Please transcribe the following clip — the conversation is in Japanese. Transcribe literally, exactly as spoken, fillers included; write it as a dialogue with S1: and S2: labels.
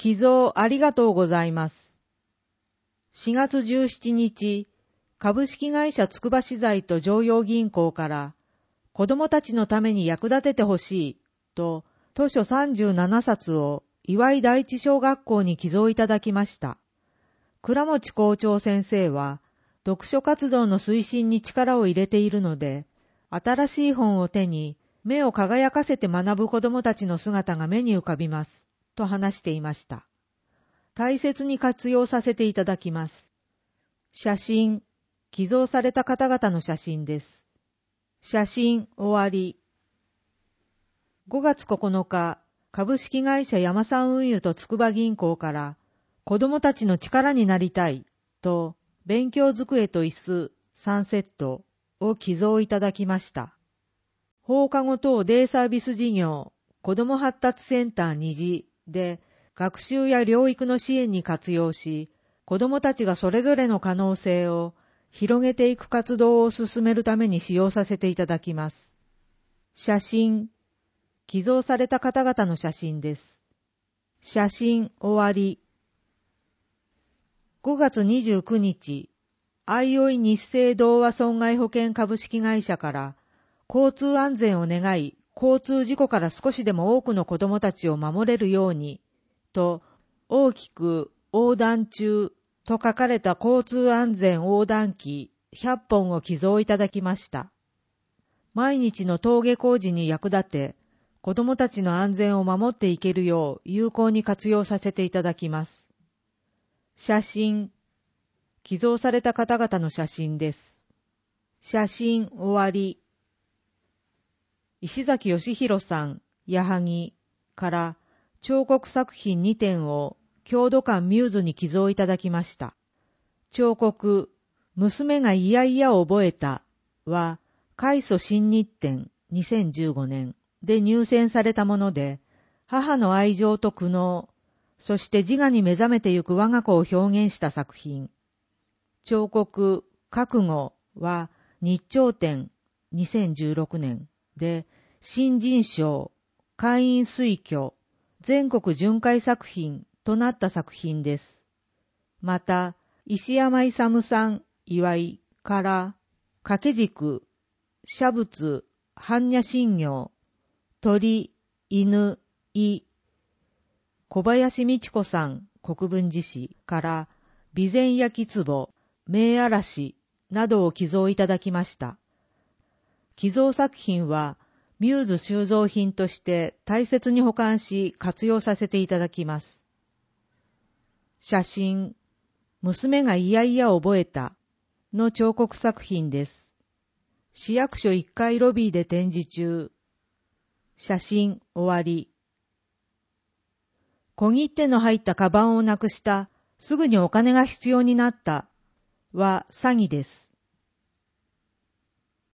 S1: 寄贈ありがとうございます。しがつじゅうしちにち、株式会社つくば資材と常陽銀行から子どもたちのために役立ててほしいと図書さんじゅうななさつを岩井第一小学校に寄贈いただきました。倉持校長先生は読書活動の推進に力を入れているので、新しい本を手に目を輝かせて学ぶ子どもたちの姿が目に浮かびますと話していました。大切に活用させていただきます。写真、寄贈された方々の写真です。写真終わり。ごがつここのか、株式会社山産運輸と筑波銀行から子どもたちの力になりたいと勉強机と椅子さんセットを寄贈いただきました。放課後等デイサービス事業子ども発達センターに次で学習や療育の支援に活用し、子どもたちがそれぞれの可能性を広げていく活動を進めるために使用させていただきます。写真、寄贈された方々の写真です。写真終わり。ごがつにじゅうくにち、あいおい日生同和損害保険株式会社から交通安全を願い、交通事故から少しでも多くの子どもたちを守れるように、と大きく横断中と書かれた交通安全横断機ひゃっぽんを寄贈いただきました。毎日の登下校時に役立て、子どもたちの安全を守っていけるよう有効に活用させていただきます。写真、寄贈された方々の写真です。写真終わり。石崎義弘さん、矢作から彫刻作品にてんを郷土館ミューズに寄贈いただきました。彫刻、娘がいやいや覚えたは、開祖新日展にせんじゅうごねんで入選されたもので、母の愛情と苦悩、そして自我に目覚めてゆく我が子を表現した作品。彫刻、覚悟は日朝展にせんじゅうろくねんで、新人賞、会員推挙、全国巡回作品となった作品です。また、石山勇さん祝いから掛け軸、写仏、般若心経、鳥、犬、い、小林美智子さん国分寺市から備前焼壺、名嵐などを寄贈いただきました。寄贈作品はミューズ収蔵品として大切に保管し活用させていただきます。写真、娘がいやいや覚えたの彫刻作品です。市役所いっかいロビーで展示中。写真終わり。小切手の入ったカバンをなくした。すぐにお金が必要になった。は詐欺です。